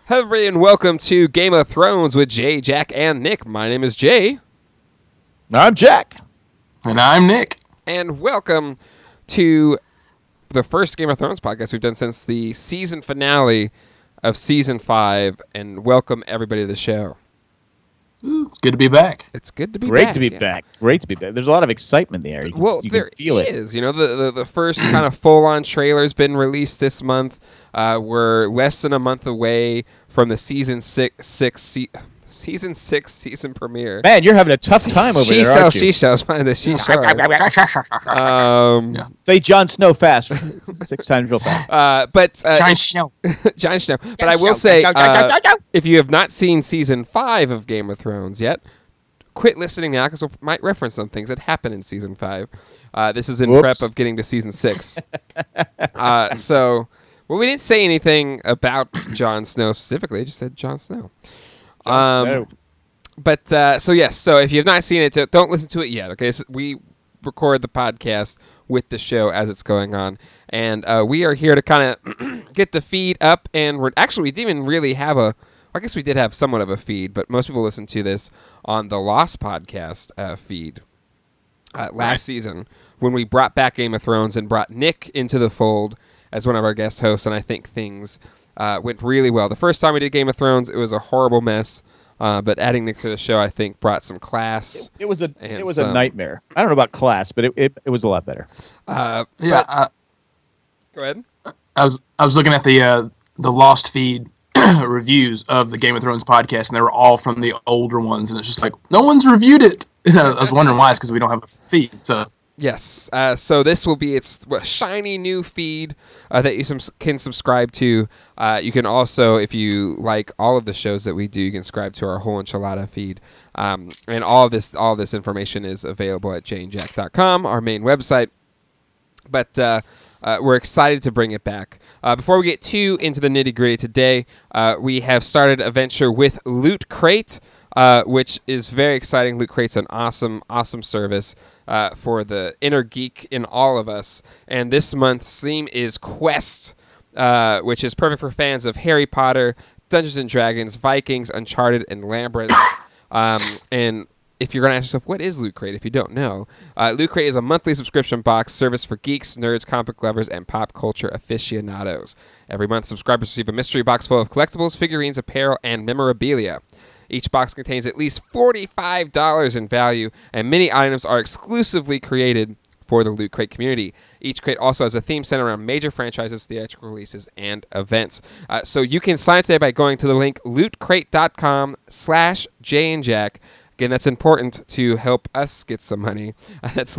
Hello, everybody, and welcome to Game of Thrones with Jay, Jack, and Nick. My name is Jay. I'm Jack. And I'm Nick. And welcome to the first Game of Thrones podcast we've done since the season finale of Season 5. And welcome, everybody, to the show. Ooh, it's good to be back. It's good to be Great back. to be back. Great to be back. There's a lot of excitement in the air. You can feel it. You know, the first kind of full-on trailer's been released this month. We're less than a month away from the season 6 season premiere. Man, you're having a tough time over there, aren't you? She sells. Find the she sells. Say Jon Snow fast. 6 times real fast. Jon Snow. Jon Snow. But I will say, if you have not seen season 5 of Game of Thrones yet, quit listening now because we might reference some things that happen in season 5. This is in prep of getting to season 6. Well, we didn't say anything about Jon Snow specifically. I just said Jon Snow. So if you have not seen it, don't listen to it yet. Okay, so we record the podcast with the show as it's going on, and we are here to kind of get the feed up. And we didn't even really have I guess we did have somewhat of a feed, but most people listen to this on the Lost podcast feed. Last season, when we brought back Game of Thrones and brought Nick into the fold as one of our guest hosts, and I think things went really well. The first time we did Game of Thrones, it was a horrible mess, but adding Nick to the show, I think, brought some class. It was a nightmare. I don't know about class, but it was a lot better. Go ahead. I was looking at the Lost feed reviews of the Game of Thrones podcast, and they were all from the older ones, and it's just like, no one's reviewed it. I was wondering why. It's because we don't have a feed, so... Yes, so this will be its shiny new feed that you can subscribe to. You can also, if you like all of the shows that we do, you can subscribe to our whole enchilada feed. And all of this information is available at jayandjack.com, our main website. But we're excited to bring it back. Before we get too into the nitty-gritty today, we have started a venture with Loot Crate, which is very exciting. Loot Crate's an awesome service for the inner geek in all of us. And this month's theme is Quest, which is perfect for fans of Harry Potter, Dungeons & Dragons, Vikings, Uncharted, and Labyrinth. And if you're going to ask yourself, what is Loot Crate, if you don't know, Loot Crate is a monthly subscription box service for geeks, nerds, comic book lovers, and pop culture aficionados. Every month, subscribers receive a mystery box full of collectibles, figurines, apparel, and memorabilia. Each box contains at least $45 in value, and many items are exclusively created for the Loot Crate community. Each crate also has a theme centered around major franchises, theatrical releases, and events. So you can sign up today by going to the link lootcrate.com/jayandjack. Again, that's important to help us get some money. That's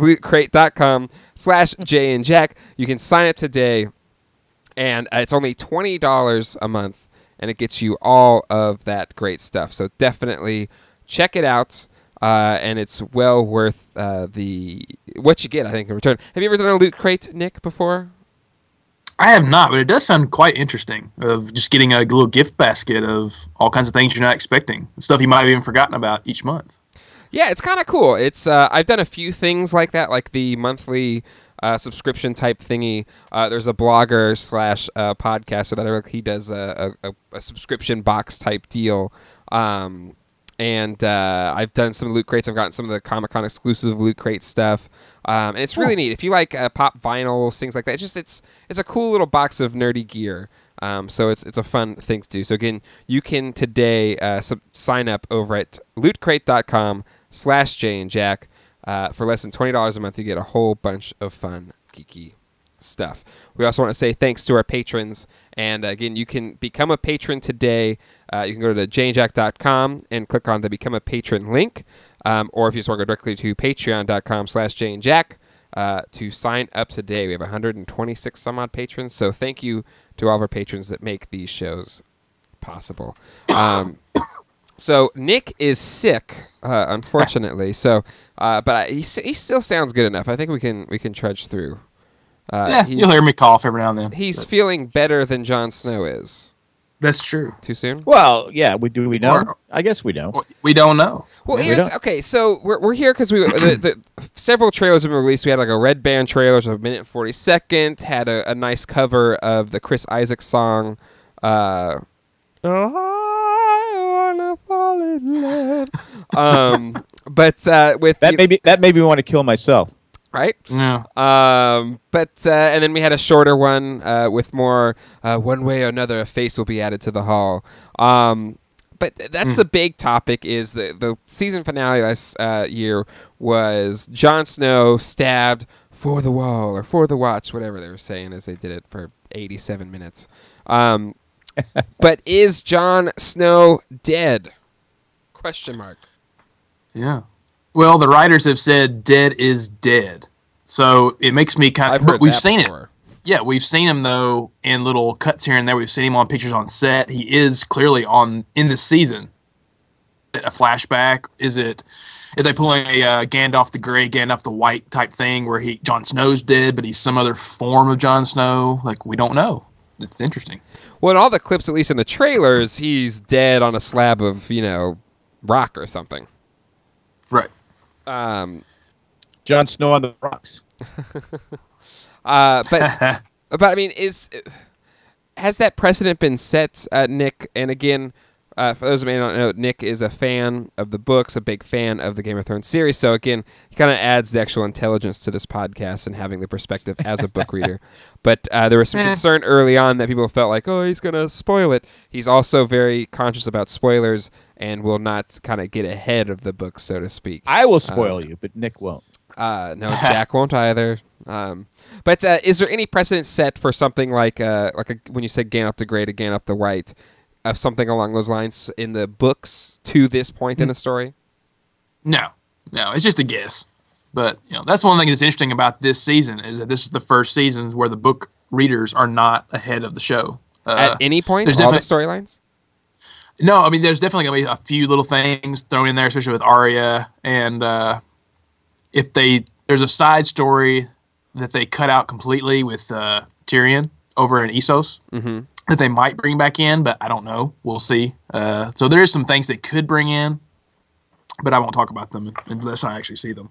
lootcrate.com/jayandjack. You can sign up today, and it's only $20 a month. And it gets you all of that great stuff. So definitely check it out. And it's well worth what you get, I think, in return. Have you ever done a Loot Crate, Nick, before? I have not, but it does sound quite interesting, of just getting a little gift basket of all kinds of things you're not expecting. Stuff you might have even forgotten about each month. Yeah, it's kind of cool. It's I've done a few things like that, like the monthly... subscription type thingy. There's a blogger / podcaster that he does a subscription box type deal. And I've done some Loot Crates. I've gotten some of the Comic-Con exclusive Loot Crate stuff. And it's really neat. If you like pop vinyls, things like that, it's a cool little box of nerdy gear. So it's a fun thing to do. So again, you can today sign up over at lootcrate.com/jayandjack. For less than $20 a month, you get a whole bunch of fun, geeky stuff. We also want to say thanks to our patrons. And again, you can become a patron today. You can go to jayandjack.com and click on the Become a Patron link. Or if you just want to go directly to patreon.com/jayandjack to sign up today. We have 126 some odd patrons. So thank you to all of our patrons that make these shows possible. So Nick is sick, unfortunately. But he still sounds good enough. I think we can trudge through. You'll hear me cough every now and then. He's feeling better than Jon Snow is. That's true. Too soon? Well, yeah. We know? I guess we know. We don't know. Well, okay. So we're here because the several trailers have been released. We had like a Red Band trailer, so a minute and 40 second. Had a nice cover of the Chris Isaak song. I wanna fall in love. But with that made me want to kill myself. right. Yeah. And then we had a shorter one with more one way or another a face will be added to the hall. But that's the big topic is the season finale last year was Jon Snow stabbed for the wall or for the watch, whatever they were saying as they did it for 87 minutes. But is Jon Snow dead? Question mark. Yeah. Well, the writers have said dead is dead. So it makes me kind I've of... heard We've that seen before. it. Yeah, we've seen him, though, in little cuts here and there. We've seen him on pictures on set. He is clearly in this season. A flashback? Is they pulling a Gandalf the Grey, Gandalf the White type thing where Jon Snow's dead, but he's some other form of Jon Snow? Like, we don't know. It's interesting. Well, in all the clips, at least in the trailers, he's dead on a slab of, rock or something. Right. Jon Snow on the rocks. But I mean, has that precedent been set, Nick? And again, for those who may not know, Nick is a fan of the books, a big fan of the Game of Thrones series. So again, he kind of adds the actual intelligence to this podcast and having the perspective as a book reader. But there was some concern early on that people felt like, oh, he's going to spoil it. He's also very conscious about spoilers and will not kind of get ahead of the book, so to speak. I will spoil you, but Nick won't. No, Jack won't either. But is there any precedent set for something like when you said Gandalf the Grey to Gandalf the White, something along those lines in the books to this point in the story? No, it's just a guess. But that's one thing that's interesting about this season is that this is the first season where the book readers are not ahead of the show. At any point, there's all the storylines? No, I mean there's definitely gonna be a few little things thrown in there, especially with Arya, and there's a side story that they cut out completely with Tyrion over in Essos. Mm-hmm. That they might bring back in, but I don't know. We'll see. So there is some things they could bring in, but I won't talk about them unless I actually see them.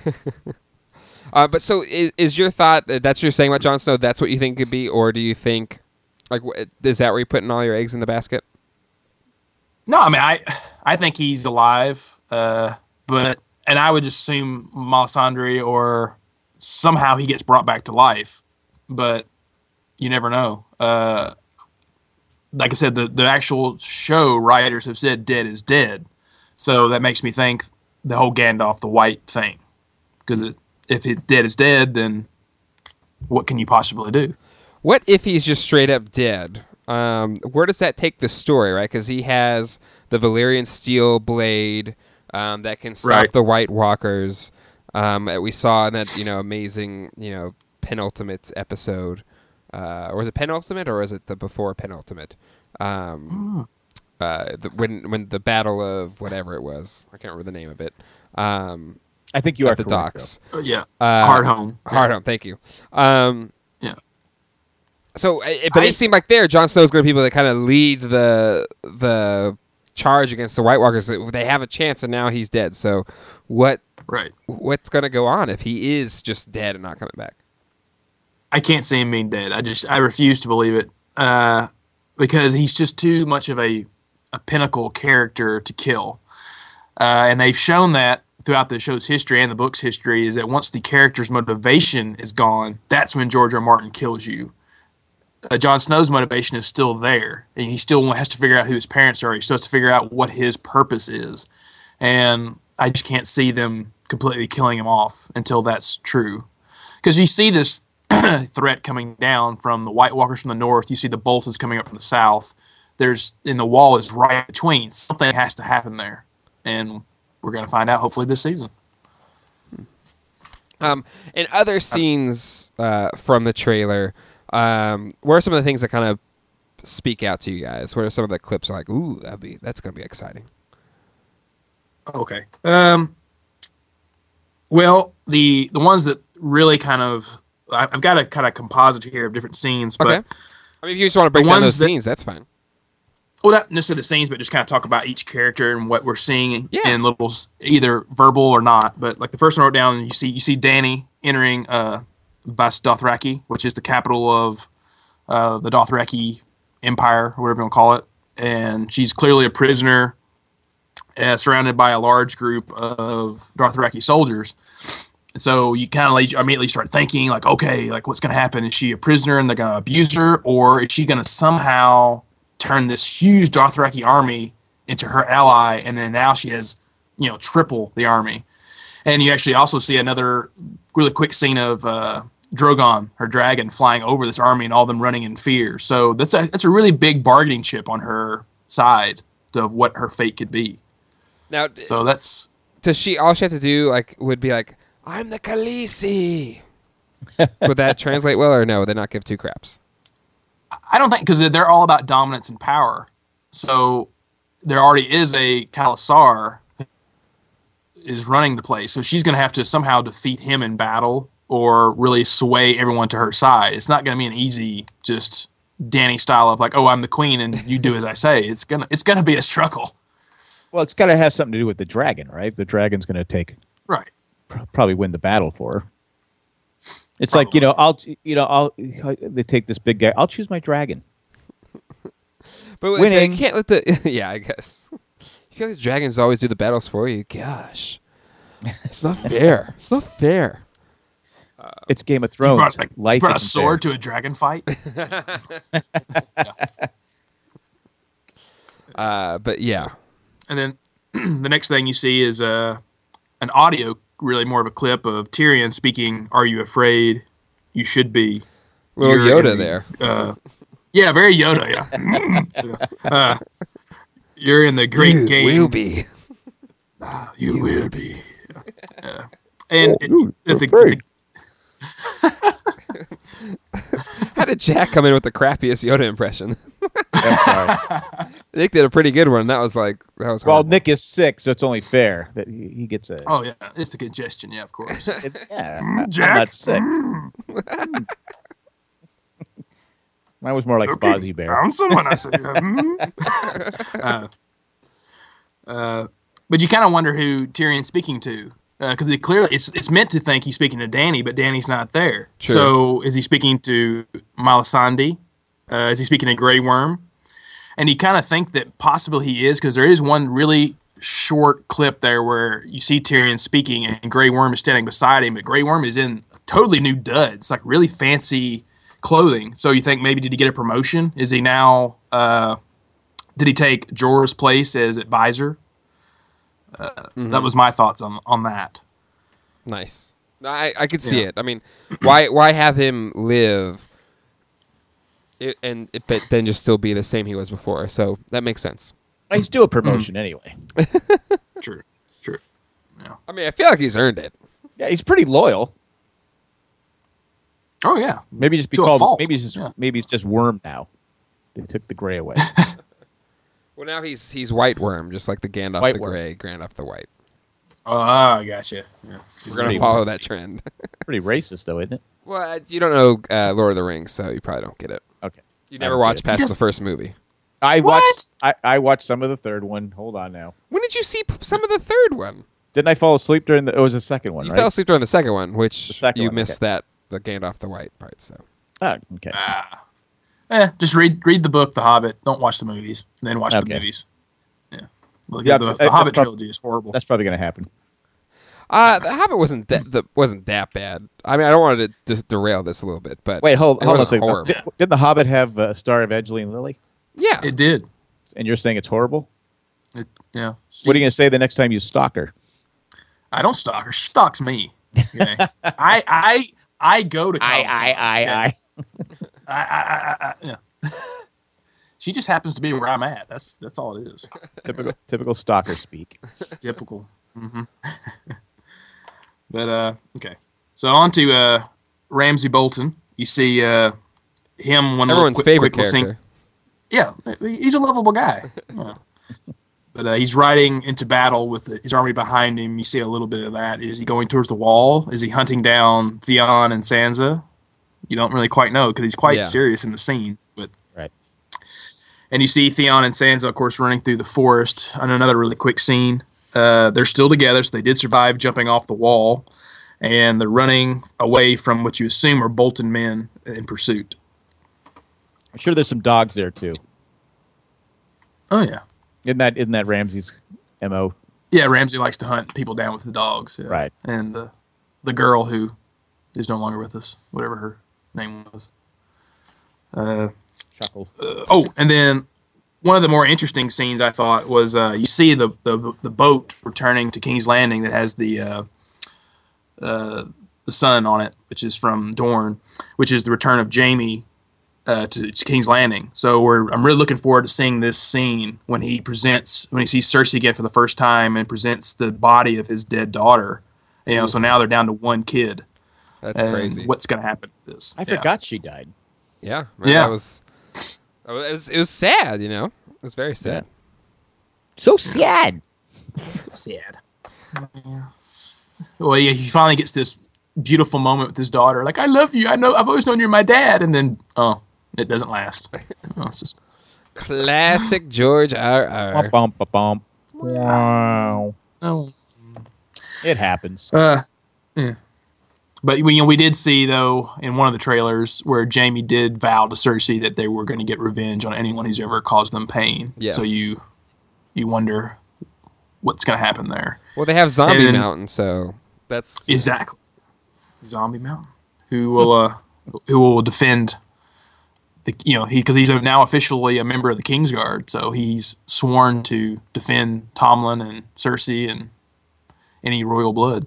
But so is your thought that's what you're saying about Jon Snow? That's what you think it could be, or do you think is that where you're putting all your eggs in the basket? No, I mean I think he's alive, and I would just assume Melisandre or somehow he gets brought back to life, but you never know. Like I said, the actual show writers have said dead is dead. So that makes me think the whole Gandalf the White thing. Because if it's dead is dead, then what can you possibly do? What if he's just straight up dead? Where does that take the story, right? Because he has the Valyrian steel blade that can stop the White Walkers that we saw in that amazing penultimate episode. Or was it penultimate, or was it the before penultimate? When the battle of whatever it was, I can't remember the name of it. I think you are the correct, docks. Yeah, Hardhome. Hardhome. Thank you. Yeah. So, but it seemed like Jon Snow's going to be people that kind of lead the charge against the White Walkers. They have a chance, and now he's dead. So, what's going to go on if he is just dead and not coming back? I can't see him being dead. I refuse to believe it because he's just too much of a pinnacle character to kill. And they've shown that throughout the show's history and the book's history is that once the character's motivation is gone, that's when George R. Martin kills you. Jon Snow's motivation is still there, and he still has to figure out who his parents are. He still has to figure out what his purpose is. And I just can't see them completely killing him off until that's true. Because you see this threat coming down from the White Walkers from the north. You see the Boltons coming up from the south. And the wall is right between. Something has to happen there. And we're going to find out hopefully this season. In other scenes from the trailer, what are some of the things that kind of speak out to you guys? What are some of the clips like, ooh, that's going to be exciting? Okay. Well, the ones that really kind of, I've got a kind of composite here of different scenes. But okay. I mean, if you just want to break down those scenes, that's fine. Well, not necessarily the scenes, but just kind of talk about each character and what we're seeing in little, either verbal or not. But like the first one I wrote down, you see Dany entering Vaes Dothraki, which is the capital of the Dothraki Empire, or whatever you want to call it. and she's clearly a prisoner, surrounded by a large group of Dothraki soldiers. So you kind of immediately start thinking, like, okay, like what's going to happen? Is she a prisoner and they're going to abuse her, or is she going to somehow turn this huge Dothraki army into her ally, and then now she has, triple the army? And you actually also see another really quick scene of Drogon, her dragon, flying over this army and all them running in fear. So that's a really big bargaining chip on her side of what her fate could be. Now, so that's all she have to do would be like, I'm the Khaleesi. Would that translate well, or no? Would they not give two craps? I don't think, because they're all about dominance and power. So there already is a Khalasar is running the place. So she's going to have to somehow defeat him in battle or really sway everyone to her side. It's not going to be an easy, just Dany style of like, oh, I'm the queen and you do as I say. It's gonna be a struggle. Well, it's got to have something to do with the dragon, right? The dragon's going to probably win the battle for her. It's probably. They take this big guy. I'll choose my dragon. But winning. You can't let the I guess you can't let the dragons always do the battles for you. Gosh, it's not fair. It's not fair. It's Game of Thrones. You brought a sword to a dragon fight. But yeah. And then the next thing you see is an audio, really more of a clip of Tyrion speaking, "Are you afraid? You should be." Little Yoda there. Yeah, very Yoda, yeah. You're in the great game. You will be. You will be. How did Jack come in with the crappiest Yoda impression? Nick did a pretty good one. That was well, horrible. Nick is sick, so it's only fair that he gets a. Oh yeah, it's the congestion. Yeah, of course. Jack? I'm not sick. Mine was more like Fozzie Bear. Found someone. I said. But you kind of wonder who Tyrion's speaking to. Because it's meant to think he's speaking to Dany, but Dany's not there. True. So is he speaking to Melisandre? Is he speaking to Grey Worm? And you kind of think that possibly he is, because there is one really short clip there where you see Tyrion speaking and Grey Worm is standing beside him, but Grey Worm is in totally new duds, like really fancy clothing. So you think maybe did he get a promotion? Is he now? Did he take Jorah's place as advisor? That was my thoughts on that. Nice. I could see it. I mean, why have him live but then just still be the same he was before? So that makes sense. He's due a promotion anyway. True. Yeah. I mean, I feel like he's earned it. Yeah, he's pretty loyal. Oh yeah. Maybe just be called. Maybe he's just Worm now. They took the gray away. Well, now he's White Worm, just like the Gandalf White the Worm. Gray, Gandalf the White. Oh, I gotcha. Yeah. We're gonna follow that trend. Pretty racist, though, isn't it? Well, you don't know Lord of the Rings, so you probably don't get it. Okay. You never watched past the first movie. I watched some of the third one. Hold on now. When did you see some of the third one? Didn't I fall asleep during it was the second one, You right? fell asleep during the second one, which you one, missed the Gandalf the White part. So. Oh, okay. Just read the book, The Hobbit. Don't watch the movies. And then watch the movies. Yeah. Well, the Hobbit trilogy is horrible. That's probably going to happen. The Hobbit wasn't that bad. I mean, I don't want to derail this a little bit, but wait, hold on a second. Horrible. Didn't the Hobbit have a star of Edgeley and Lily? Yeah, it did. And you're saying it's horrible? Yeah. What are you going to say the next time you stalk her? I don't stalk her. She stalks me. Okay. I go to college. Yeah. She just happens to be where I'm at. That's all it is. Typical stalker speak. Typical. Mm-hmm. But okay. So on to Ramsay Bolton. You see him. Everyone's favorite character. Yeah, he's a lovable guy. Yeah. But he's riding into battle with his army behind him. You see a little bit of that. Is he going towards the wall? Is he hunting down Theon and Sansa? You don't really quite know because he's quite serious in the scene. But right. And you see Theon and Sansa, of course, running through the forest. On another really quick scene, they're still together, so they did survive jumping off the wall, and they're running away from what you assume are Bolton men in pursuit. I'm sure there's some dogs there too. Oh yeah. Isn't that Ramsay's MO? Yeah, Ramsay likes to hunt people down with the dogs. Yeah. Right. And the girl who is no longer with us, whatever her name was. Chuckles. And then one of the more interesting scenes I thought was you see the boat returning to King's Landing that has the sun on it, which is from Dorne, which is the return of Jaime to King's Landing. So I'm really looking forward to seeing this scene when he sees Cersei again for the first time and presents the body of his dead daughter. So now they're down to one kid. That's crazy. What's going to happen to this? I forgot she died. Yeah. It was sad. It was very sad. Yeah. So sad. So sad. Well, yeah, he finally gets this beautiful moment with his daughter. Like, I love you. I've always known you're my dad. And then, it doesn't last. It's just classic George R.R. Bump, bump, bump. Wow. Oh. It happens. Yeah. But we did see, though, in one of the trailers where Jaime did vow to Cersei that they were going to get revenge on anyone who's ever caused them pain. Yes. So you wonder what's going to happen there. Well, they have Zombie Mountain, so that's exactly Zombie Mountain, who will defend because he's now officially a member of the Kingsguard, so he's sworn to defend Tomlin and Cersei and any royal blood.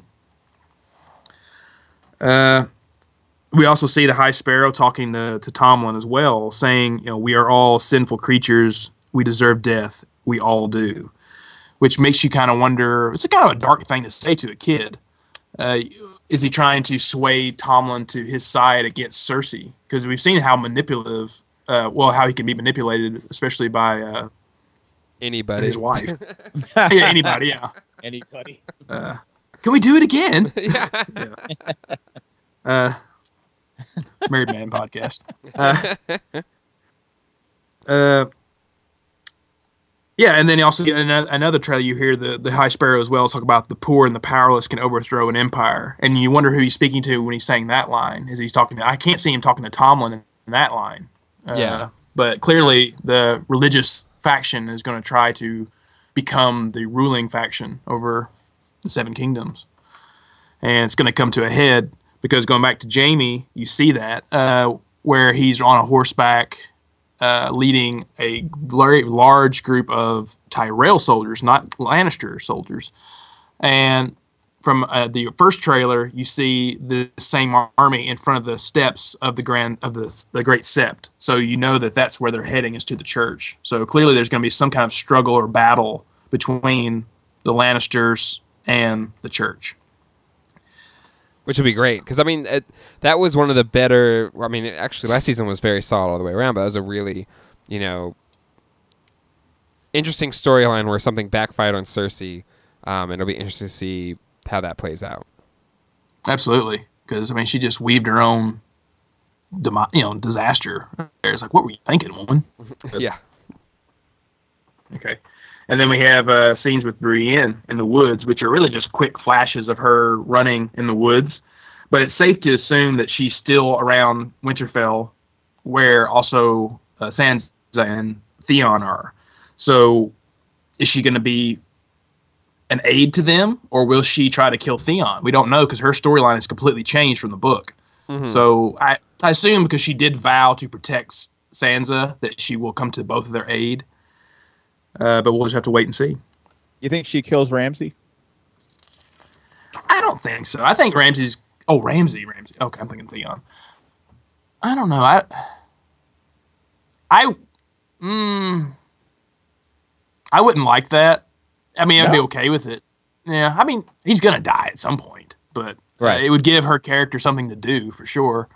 We also see the High Sparrow talking to Tomlin as well, saying, we are all sinful creatures. We deserve death. We all do. Which makes you kind of wonder, it's a kind of a dark thing to say to a kid. Is he trying to sway Tomlin to his side against Cersei? Because we've seen how manipulative, how he can be manipulated, especially by anybody. His wife. Yeah, anybody, yeah. Anybody. Can we do it again? Yeah. Married Man podcast. Yeah, and then you also get another trailer. You hear the High Sparrow as well talk about the poor and the powerless can overthrow an empire, and you wonder who he's speaking to when he's saying that line. Is he's talking to? I can't see him talking to Tomlin in that line. But clearly the religious faction is going to try to become the ruling faction over the Seven Kingdoms, and it's going to come to a head because going back to Jaime, you see that where he's on a horseback. Leading a very large group of Tyrell soldiers, not Lannister soldiers. And from the first trailer, you see the same army in front of the steps of the Great Sept. So you know that that's where they're heading, is to the church. So clearly there's going to be some kind of struggle or battle between the Lannisters and the church. Which would be great, because, that was one of the better... actually, last season was very solid all the way around, but that was a really, interesting storyline where something backfired on Cersei, and it'll be interesting to see how that plays out. Absolutely, because, she just weaved her own, disaster. It's like, what were you thinking, woman? Yeah. Okay. And then we have scenes with Brienne in the woods, which are really just quick flashes of her running in the woods. But it's safe to assume that she's still around Winterfell, where also Sansa and Theon are. So is she going to be an aide to them, or will she try to kill Theon? We don't know, because her storyline is completely changed from the book. Mm-hmm. So I assume because she did vow to protect Sansa that she will come to both of their aid. But we'll just have to wait and see. You think she kills Ramsay? I don't think so. I think Ramsay's... Oh, Ramsay. Okay, I'm thinking Theon. I don't know. I wouldn't like that. I'd be okay with it. Yeah, he's going to die at some point. But it would give her character something to do, for sure.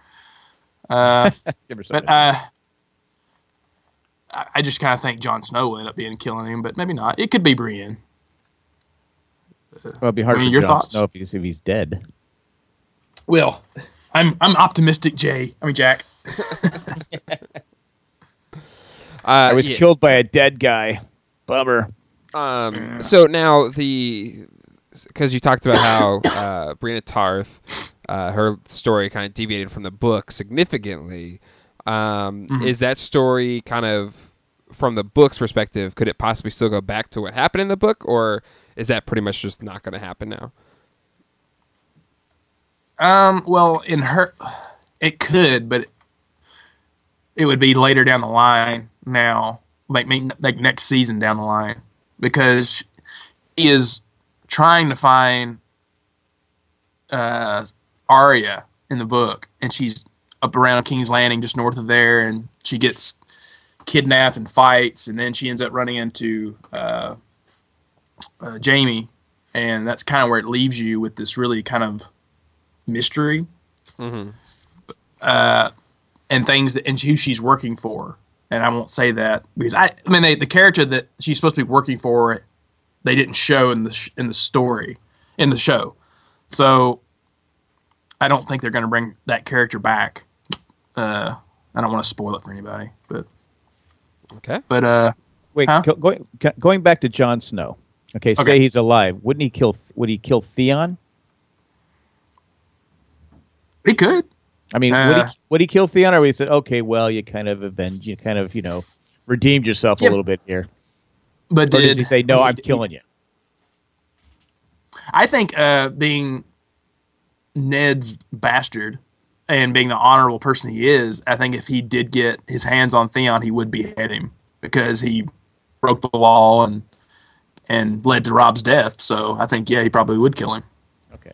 I just kind of think Jon Snow will end up killing him, but maybe not. It could be Brienne. Well, it'd be hard for your Jon thoughts? Snow if he's dead. Well, I'm optimistic, Jack. I was killed by a dead guy. Bummer. So now because you talked about how Brienne of Tarth, her story kind of deviated from the book significantly. Is that story kind of from the book's perspective, could it possibly still go back to what happened in the book, or is that pretty much just not going to happen now? Well, it could, but it would be later down the line now, like next season down the line, because he is trying to find Arya in the book, and she's up around King's Landing, just north of there, and she gets kidnapped and fights, and then she ends up running into Jaime, and that's kind of where it leaves you with this really kind of mystery, and things and who she's working for. And I won't say that because the character that she's supposed to be working for, they didn't show in the show. So I don't think they're going to bring that character back. I don't want to spoil it for anybody, but okay. But wait, going back to Jon Snow. Okay, say he's alive. Would he kill Theon? He could. I mean, would he kill Theon, or would he say, okay, well, you kind of redeemed yourself a little bit here? But or does he say, no, I'm killing you? I think being Ned's bastard and being the honorable person he is, I think if he did get his hands on Theon, he would behead him because he broke the law and led to Rob's death. So I think, he probably would kill him. Okay.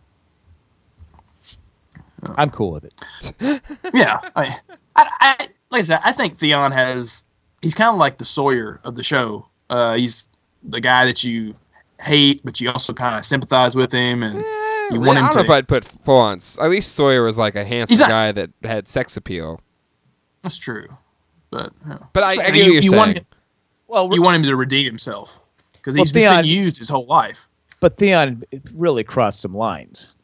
I'm cool with it. Yeah. I like I said, I think Theon he's kind of like the Sawyer of the show. He's the guy that you hate, but you also kind of sympathize with him, and you want him to. I don't know if I'd put full on. At least Sawyer was like a handsome guy that had sex appeal. That's true, but I get what you're saying. Want him, you want him to redeem himself because he's been used his whole life. But Theon really crossed some lines.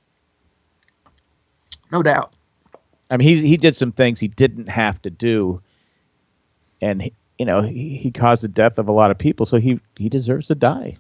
No doubt. I mean, he did some things he didn't have to do, and he caused the death of a lot of people, so he deserves to die.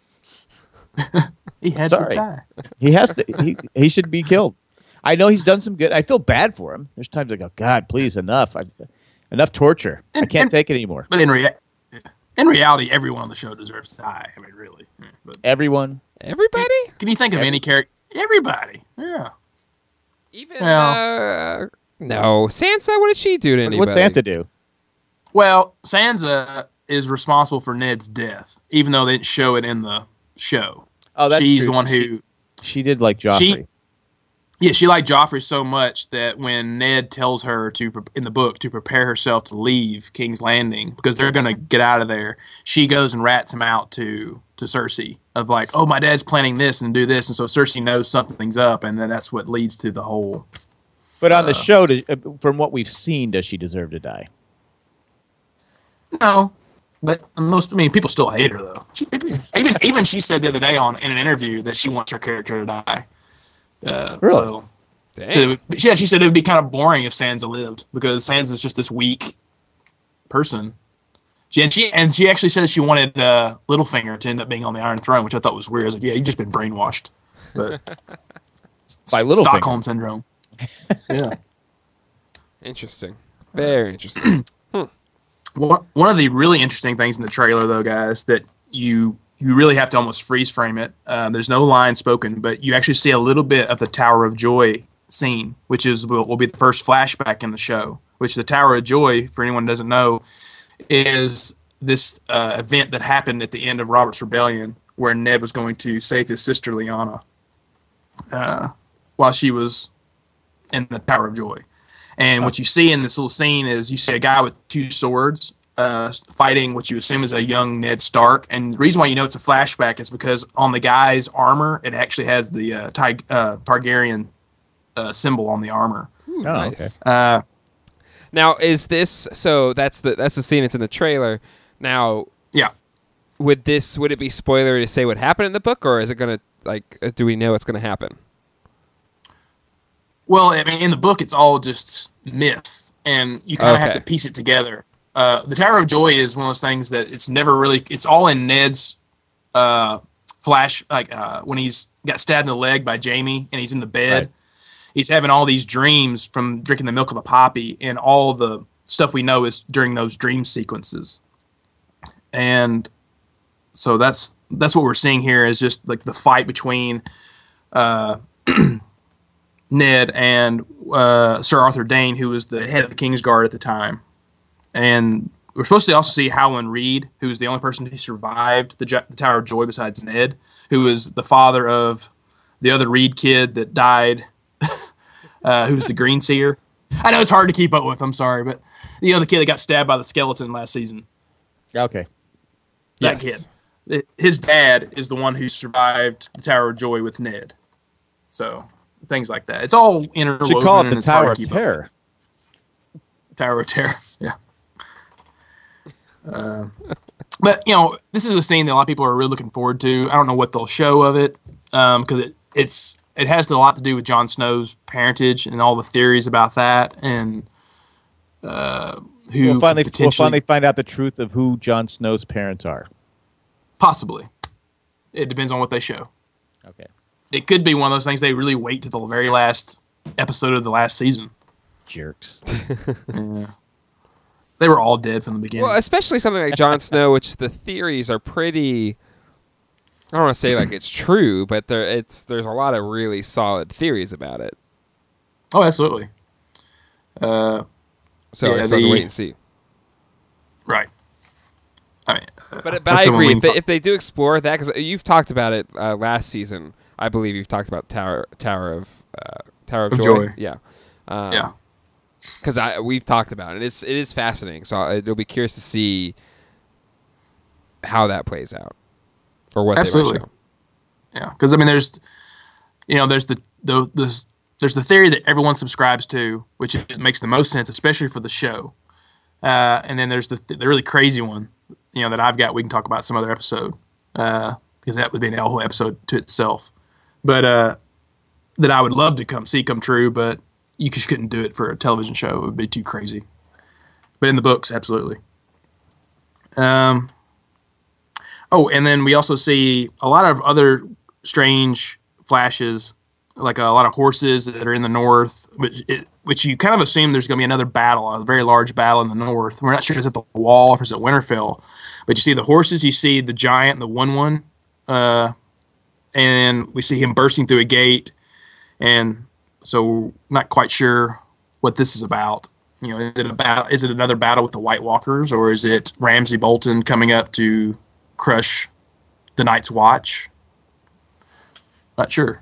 He had to die. He has to. He should be killed. I know he's done some good. I feel bad for him. There's times I go, God, please, enough. Enough torture. I can't take it anymore. But in reality, everyone on the show deserves to die. I mean, really. But everyone. Everybody? Can you think of any character? Everybody. Yeah. Even no, Sansa. What did she do to anybody? What's Sansa do? Well, Sansa is responsible for Ned's death, even though they didn't show it in the show. Oh, that's She's true. the one who she did like Joffrey. She liked Joffrey so much that when Ned tells her in the book to prepare herself to leave King's Landing because they're going to get out of there, she goes and rats him out to Cersei of like, oh, my dad's planning this and do this, and so Cersei knows something's up, and then that's what leads to the whole. But on the show, from what we've seen, does she deserve to die? No, but people still hate her though. Even she said the other day in an interview that she wants her character to die. Really? She said it would be kind of boring if Sansa lived because Sansa's just this weak person. She actually said she wanted Littlefinger to end up being on the Iron Throne, which I thought was weird. I was like, you've just been brainwashed. But by Littlefinger. Stockholm syndrome. Yeah. Interesting. Very interesting. One of the really interesting things in the trailer, though, guys, that you really have to almost freeze frame it. There's no line spoken, but you actually see a little bit of the Tower of Joy scene, which will be the first flashback in the show. Which the Tower of Joy, for anyone who doesn't know, is this event that happened at the end of Robert's Rebellion, where Ned was going to save his sister Lyanna while she was in the Tower of Joy. And what you see in this little scene is you see a guy with two swords fighting what you assume is a young Ned Stark. And the reason why you know it's a flashback is because on the guy's armor, it actually has the Targaryen symbol on the armor. Ooh, nice. Okay. Now, is this so? That's the scene that's in the trailer. Now, yeah. Would it be spoilery to say what happened in the book, or is it gonna do we know what's gonna happen? Well, I mean, in the book, it's all just myth, and you kind of have to piece it together. The Tower of Joy is one of those things that it's never really. It's all in Ned's flash, when he's got stabbed in the leg by Jaime, and he's in the bed. Right. He's having all these dreams from drinking the milk of the poppy, and all the stuff we know is during those dream sequences. And so that's what we're seeing here is just like the fight between Ned and Sir Arthur Dayne, who was the head of the Kingsguard at the time. And we're supposed to also see Howland Reed, who was the only person who survived the Tower of Joy besides Ned, who was the father of the other Reed kid that died, who's the Green Seer. I know it's hard to keep up with, I'm sorry, but the kid that got stabbed by the skeleton last season. Okay. That kid. His dad is the one who survived the Tower of Joy with Ned. So, things like that. It's all interwoven. You call it the Tower of Terror. Tower of Terror, yeah. But, this is a scene that a lot of people are really looking forward to. I don't know what they'll show of it, because it has a lot to do with Jon Snow's parentage and all the theories about that, and who we'll finally find out the truth of who Jon Snow's parents are. Possibly. It depends on what they show. Okay. It could be one of those things they really wait to the very last episode of the last season. Jerks. Yeah. They were all dead from the beginning. Well, especially something like Jon Snow, which the theories are pretty... I don't want to say like it's true, but there's a lot of really solid theories about it. Oh, absolutely. So I have to wait and see. Right. I mean, but I agree. If they do explore that, because you've talked about it last season, I believe you've talked about Tower of Joy. Yeah. Yeah. Because we've talked about it. It is fascinating. So it'll be curious to see how that plays out, or what absolutely. They might show. Yeah, because I mean, there's the theory that everyone subscribes to, which makes the most sense, especially for the show. And then there's the really crazy one, that I've got. We can talk about some other episode, because that would be an whole episode to itself. But that I would love to come true, but you just couldn't do it for a television show. It would be too crazy. But in the books, absolutely. And then we also see a lot of other strange flashes, like a lot of horses that are in the north, which you kind of assume there's going to be another battle, a very large battle in the north. We're not sure if it's at the Wall or if it's at Winterfell. But you see the horses, you see the giant, the one, and we see him bursting through a gate. And so we're not quite sure what this is about. Is it another battle with the White Walkers, or is it Ramsay Bolton coming up to crush the Night's Watch? Not sure.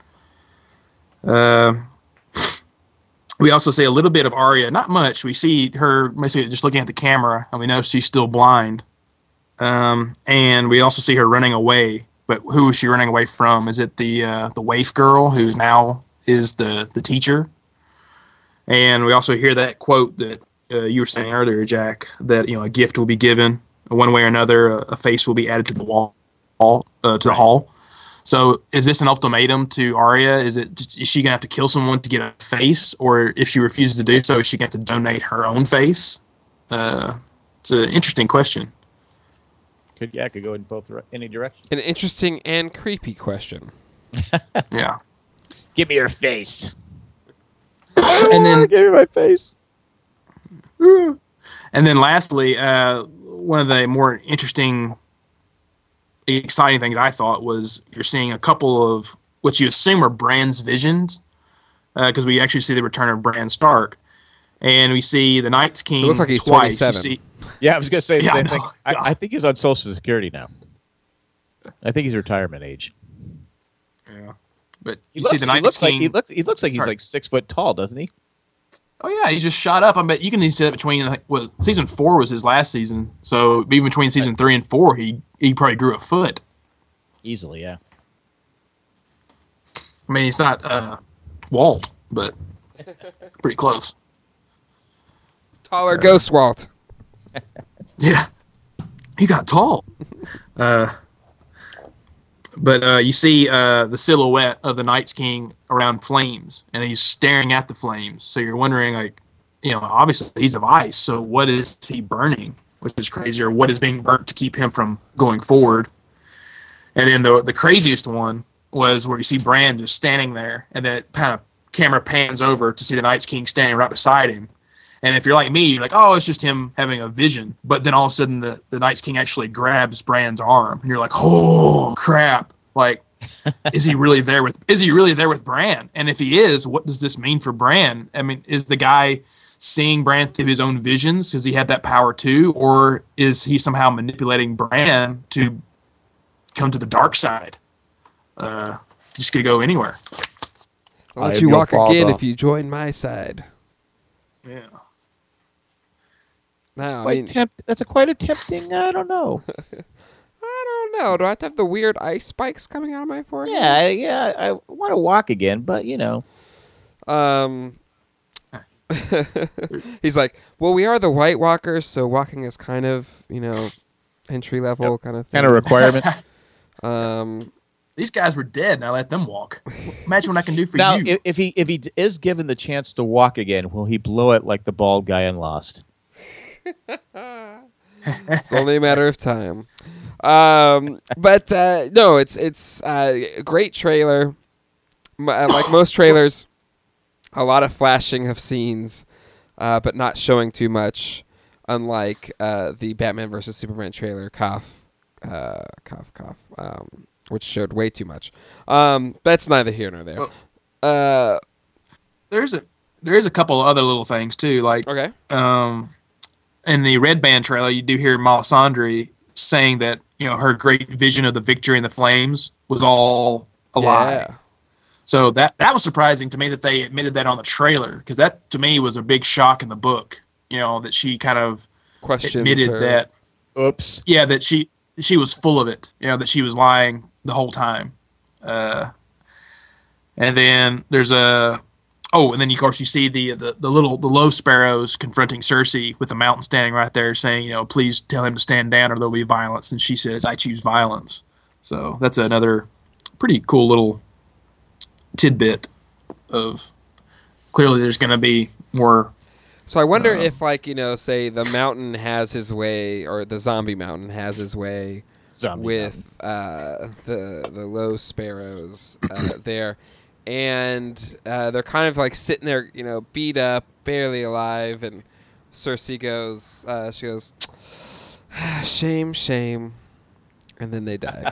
We also see a little bit of Arya. Not much. We see her basically just looking at the camera, and we know she's still blind. And we also see her running away. But who is she running away from? Is it the waif girl who's now is the teacher? And we also hear that quote that you were saying earlier, Jack, that a gift will be given one way or another. A face will be added to the wall, to the hall. So is this an ultimatum to Arya? Is she gonna have to kill someone to get a face, or if she refuses to do so, is she gonna have to donate her own face? It's an interesting question. Could go in any direction. An interesting and creepy question. Yeah. Give me your face. And then give me my face. And then lastly, one of the more interesting, exciting things I thought was you're seeing a couple of what you assume are Bran's visions, because we actually see the return of Bran Stark, and we see the Night's King. It looks like he's twice. 27. Yeah, I was going to say the same thing. Yeah. I think he's on Social Security now. I think he's retirement age. Yeah, but you see the Night's King. He looks like he's like 6 foot tall, doesn't he? Oh yeah, he's just shot up. I bet you can see that between season 4 was his last season, so even between season 3 and 4, he probably grew a foot easily. Yeah. I mean, he's not Walt, but pretty close. Taller Ghost Walt. Yeah, he got tall. But you see the silhouette of the Night's King around flames, and he's staring at the flames. So you're wondering, obviously he's of ice, so what is he burning? Which is crazy, or what is being burnt to keep him from going forward? And then the craziest one was where you see Bran just standing there, and then kind of camera pans over to see the Night's King standing right beside him. And if you're like me, you're like, oh, it's just him having a vision. But then all of a sudden, the Night's King actually grabs Bran's arm, and you're like, oh crap! Like, is he really there with Bran? And if he is, what does this mean for Bran? I mean, is the guy seeing Bran through his own visions? Does he have that power too, or is he somehow manipulating Bran to come to the dark side? Just could go anywhere. I'll let you walk again if you join my side. Yeah. No, that's quite a tempting. I don't know. I don't know. Do I have to have the weird ice spikes coming out of my forehead? Yeah. I want to walk again, but He's like, well, we are the White Walkers, so walking is kind of, entry level kind of thing. Kind of requirement. These guys were dead, and I let them walk. Imagine what I can do for now, you. Now, if he is given the chance to walk again, will he blow it like the bald guy in Lost? It's only a matter of time. But no, it's a great trailer. Like most trailers, a lot of flashing of scenes, but not showing too much. Unlike the Batman vs Superman trailer, which showed way too much. That's neither here nor there. Well, there is a couple of other little things too. Like, okay. In the Red Band trailer, you do hear Melisandre saying that her great vision of the victory in the flames was all a lie. Yeah. So that was surprising to me that they admitted that on the trailer, because that to me was a big shock in the book. That she kind of admitted that. Oops. Yeah, that she was full of it. That she was lying the whole time. And then there's and then of course you see the low sparrows confronting Cersei with the mountain standing right there, saying, please tell him to stand down or there'll be violence. And she says, I choose violence. So that's another pretty cool little tidbit of clearly there's going to be more. So I wonder if, say the mountain has his way, or the zombie mountain has his way with the low sparrows there. And they're kind of like sitting there, beat up, barely alive. And Cersei goes, shame, shame. And then they die.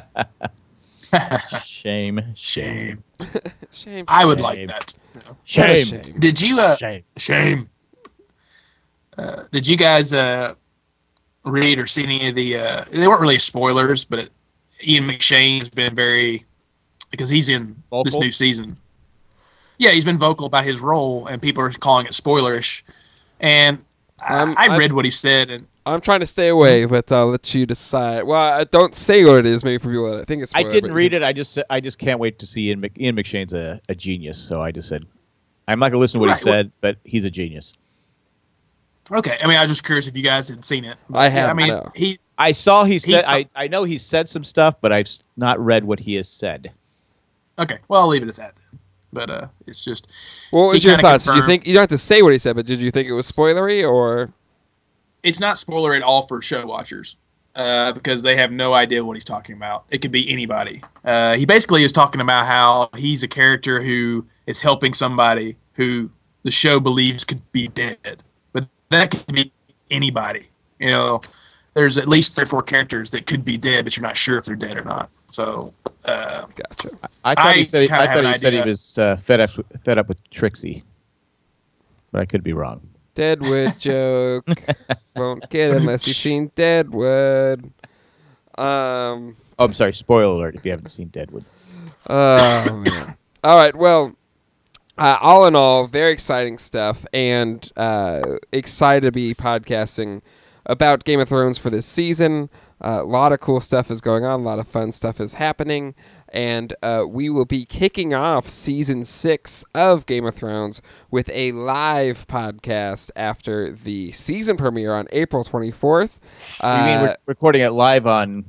Shame. Shame. I would like that. Shame. Did you? Shame. Did you guys read or see any of the? They weren't really spoilers, but Ian McShane has been very, because he's in vocal? This new season. Yeah, he's been vocal about his role, and people are calling it spoilerish. And I read what he said, and I'm trying to stay away, but I'll let you decide. Well, I don't say what it is. Maybe for people that I think it's spoiler. I didn't read it. I just can't wait to see Ian McShane's a genius. So I just said, I'm not gonna listen to what he said, but he's a genius. Okay, I mean, I was just curious if you guys had seen it. I have. I mean, no. I saw he said. I know he said some stuff, but I've not read what he has said. Okay, well, I'll leave it at that then. But it's just. What was your thoughts? Did you think, you don't have to say what he said, but did you think it was spoilery or? It's not spoiler at all for show watchers, because they have no idea what he's talking about. It could be anybody. He basically is talking about how he's a character who is helping somebody who the show believes could be dead. But that could be anybody. There's at least 3 or 4 characters that could be dead, but you're not sure if they're dead or not. So, gotcha. I thought he said he was fed up with Trixie, but I could be wrong. Deadwood joke. Won't get it unless you've seen Deadwood. I'm sorry. Spoiler alert if you haven't seen Deadwood. Oh, man. All right. Well, all in all, very exciting stuff, and excited to be podcasting about Game of Thrones for this season. A lot of cool stuff is going on. A lot of fun stuff is happening. And we will be kicking off Season 6 of Game of Thrones with a live podcast after the season premiere on April 24th. You mean we're recording it live on...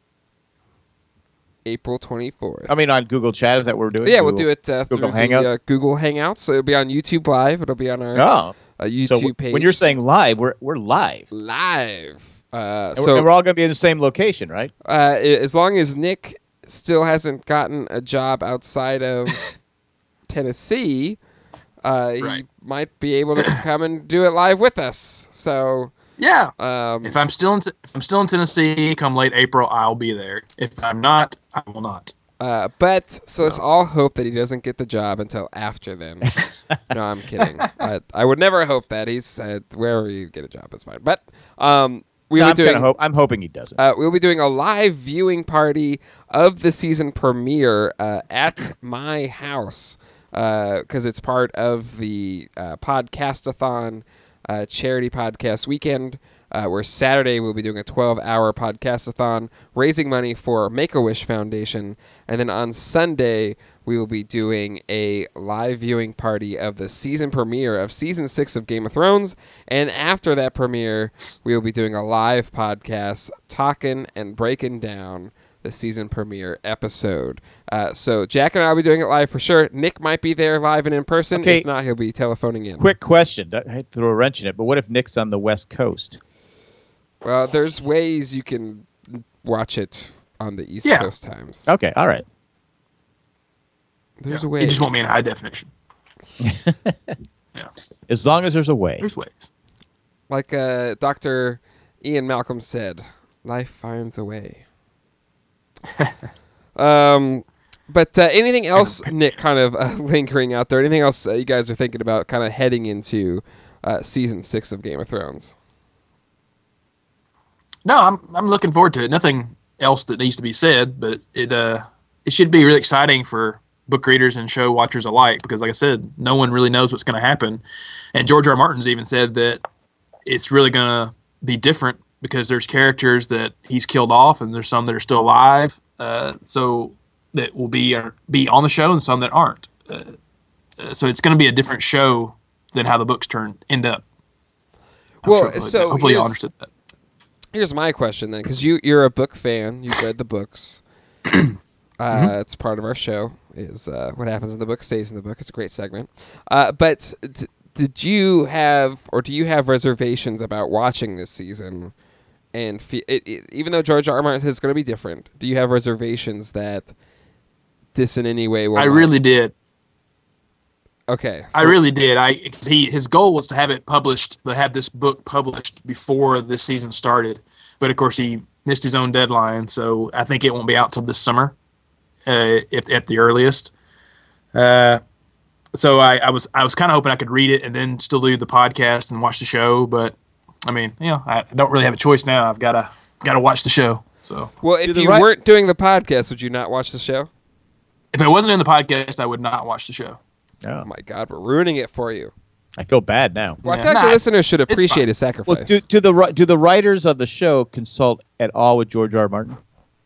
April 24th. I mean on Google Chat, is that what we're doing? Yeah, we'll do it through Hangout? Google Hangouts. So it'll be on YouTube Live. It'll be on our YouTube page. When you're saying live, we're live. Live. And we're all going to be in the same location, right? As long as Nick still hasn't gotten a job outside of Tennessee, he might be able to come and do it live with us. So yeah, if I'm still in Tennessee, come late April, I'll be there. If I'm not, I will not. So let's all hope that he doesn't get the job until after then. No, I'm kidding. I would never hope that. He's wherever you get a job is fine. But I'm hoping he doesn't. We'll be doing a live viewing party of the season premiere at my house because it's part of the Podcastathon charity podcast weekend. Where Saturday we'll be doing a 12-hour podcastathon raising money for Make-A-Wish Foundation. And then on Sunday, we will be doing a live viewing party of the season premiere of Season 6 of Game of Thrones. And after that premiere, we will be doing a live podcast talking and breaking down the season premiere episode. So Jack and I will be doing it live for sure. Nick might be there live and in person. Okay. If not, he'll be telephoning in. Quick question. I hate to throw a wrench in it, but what if Nick's on the West Coast? Well, there's ways you can watch it on the East Coast times. Okay, all right. There's a way. You just want me in high definition. Yeah. As long as there's a way. There's ways. Like Dr. Ian Malcolm said, life finds a way. But anything else, Nick, kind of lingering out there? Anything else you guys are thinking about kind of heading into Season 6 of Game of Thrones? No, I'm looking forward to it. Nothing else that needs to be said, but it should be really exciting for book readers and show watchers alike because, like I said, no one really knows what's going to happen. And George R. Martin's even said that it's really going to be different because there's characters that he's killed off and there's some that are still alive, so that will be on the show and some that aren't. So it's going to be a different show than how the books end up. Hopefully you understood that. Here's my question then, because you're a book fan. You've read the books. It's part of our show. Is what happens in the book stays in the book. It's a great segment. But did you have or do you have reservations about watching this season? And even though George R. Martin says it's going to be different, do you have reservations that this in any way will? I really did. Okay. So I really did. His goal was to have it published, to have this book published before this season started. But of course he missed his own deadline, so I think it won't be out till this summer, if at the earliest. So I was kind of hoping I could read it and then still do the podcast and watch the show, but I mean, I don't really have a choice now. I've got to watch the show. So well, if you weren't doing the podcast, would you not watch the show? If I wasn't in the podcast, I would not watch the show. Oh my God, we're ruining it for you. I feel bad now. Well, I feel like the listeners should appreciate his sacrifice. Well, do the writers of the show consult at all with George R. Martin?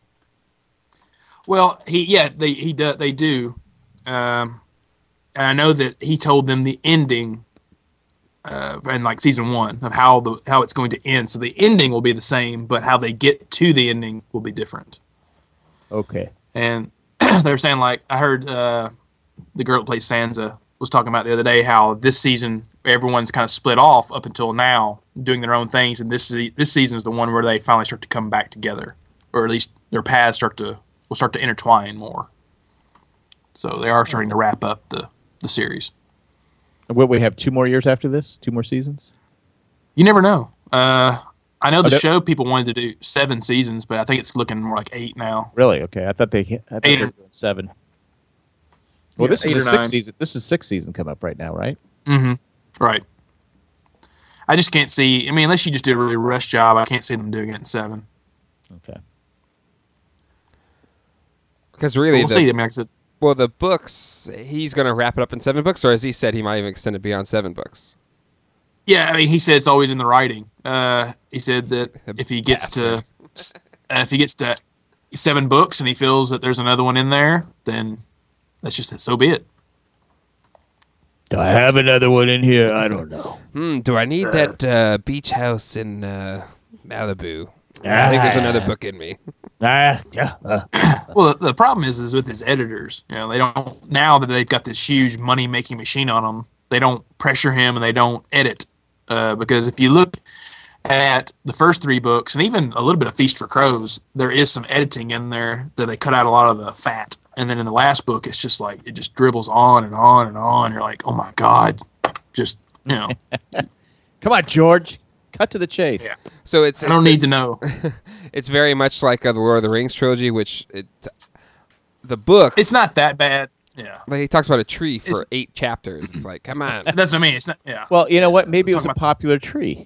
Well, they do, and I know that he told them the ending, in like season 1 of how it's going to end. So the ending will be the same, but how they get to the ending will be different. Okay. And they're saying, like, I heard the girl that plays Sansa was talking about the other day how this season everyone's kind of split off up until now doing their own things, and this season is the one where they finally start to come back together, or at least their paths will start to intertwine more. So they are starting to wrap up the series. Will we have 2 more years after this? 2 more seasons? You never know. I know the show people wanted to do 7 seasons, but I think it's looking more like 8 now. Really? Okay. I thought they were doing 7. Well, this is the 6th season. This is 6th season come up right now, right? Mm-hmm. Right. I just can't see. I mean, unless you just do a really rushed job, I can't see them doing it in 7. Okay. Because really, we'll see. I mean, like I said, well, the books, he's going to wrap it up in 7 books, or as he said, he might even extend it beyond 7 books. Yeah, I mean, he said it's always in the writing. He said that if he gets to 7 books and he feels that there's another one in there, then that's just so be it. Do I have another one in here? I don't know. Do I need that beach house in Malibu? I think there's another book in me. Yeah. Well, the problem is with his editors. They don't, now that they've got this huge money-making machine on them, they don't pressure him and they don't edit. Because if you look at the first 3 books, and even a little bit of Feast for Crows, there is some editing in there that they cut out a lot of the fat And then in the last book, it's just like it just dribbles on and on and on. You're like, oh my god, just Come on, George, cut to the chase. Yeah. So I don't need to know. It's very much like the Lord of the Rings trilogy, which the books. It's not that bad. Yeah. Like he talks about a tree for 8 chapters. It's like, come on. That's what I mean. It's not. Yeah. Well, you know what? Maybe it was a popular tree.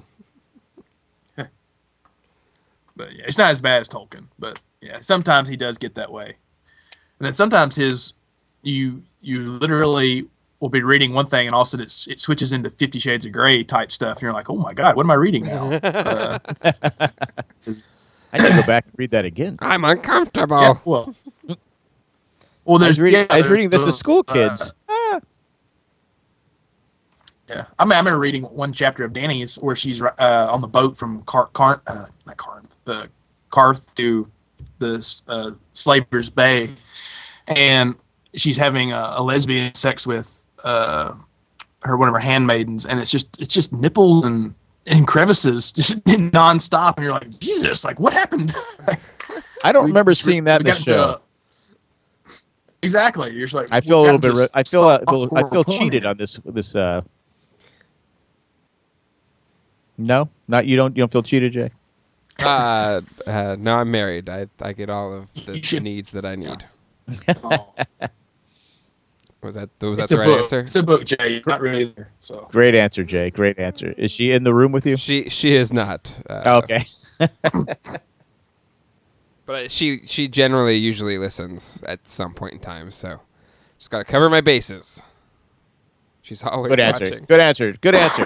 But yeah, it's not as bad as Tolkien. But yeah, sometimes he does get that way. And then sometimes you literally will be reading one thing and all of a sudden it switches into 50 Shades of Grey type stuff. And you're like, oh my God, what am I reading now? I need to go back and read that again. I'm uncomfortable. Yeah, well, I was reading this to school kids. Yeah, I remember reading one chapter of Dany's where she's on the boat from Karth to the Slaver's Bay, and she's having a lesbian sex with one of her handmaidens, and it's just nipples and crevices just nonstop, and you're like, Jesus, like what happened? I don't remember seeing that in the show. Exactly, you're just like I feel a little bit. I feel cheated on this. No, not you. Don't feel cheated, Jay. No, I'm married. I get all of the needs that I need. Oh. Was that the right answer? It's a book, Jay. Not really there. So great answer, Jay. Great answer. Is she in the room with you? She is not. Okay. But she usually listens at some point in time. So just got to cover my bases. She's always watching. Good answer. Good answer.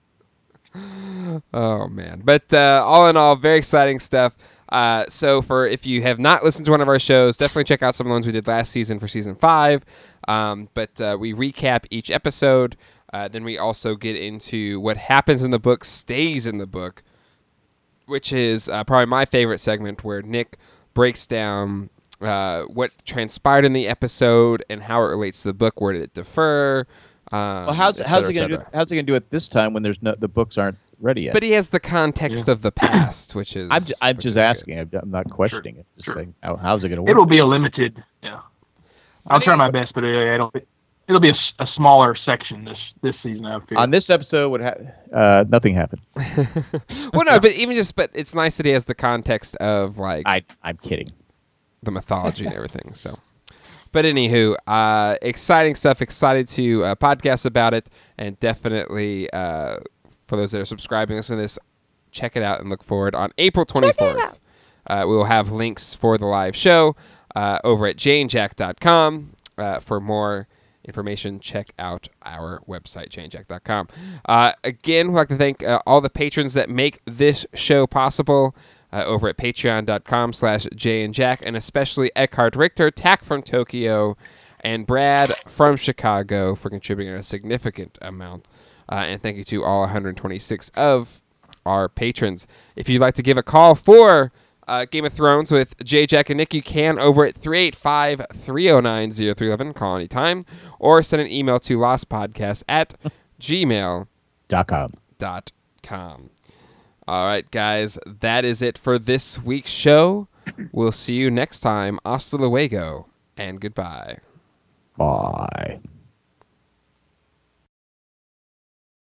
Oh man! But all in all, very exciting stuff. So if you have not listened to one of our shows, definitely check out some of the ones we did last season for season 5. But we recap each episode. Then we also get into what happens in the book stays in the book, which is probably my favorite segment, where Nick breaks down what transpired in the episode and how it relates to the book. Where did it differ? Well, how's he gonna do it this time when the books aren't ready yet? But he has the context of the past, which is I'm just asking. I'm not questioning it. Just saying, how's it gonna work? It'll be a limited. Yeah, I'll try my best, but it'll be a smaller section this season. On this episode, nothing happened. Well, no, but it's nice that he has the context of like. I'm kidding. The mythology and everything. So. But anywho, exciting stuff. Excited to podcast about it, and definitely for those that are subscribing, listen to this, check it out and look forward on April 24th. We will have links for the live show over at janejack.com. For more information, check out our website, janejack.com. Again, we'd like to thank all the patrons that make this show possible. Over at patreon.com/JayandJack, and especially Eckhard Richter, Tack from Tokyo, and Brad from Chicago for contributing a significant amount. And thank you to all 126 of our patrons. If you'd like to give a call for Game of Thrones with Jay, Jack, and Nick, you can over at 385-309-0311. Call anytime. Or send an email to lostpodcast@gmail.com. All right, guys, that is it for this week's show. We'll see you next time. Hasta luego, and goodbye. Bye.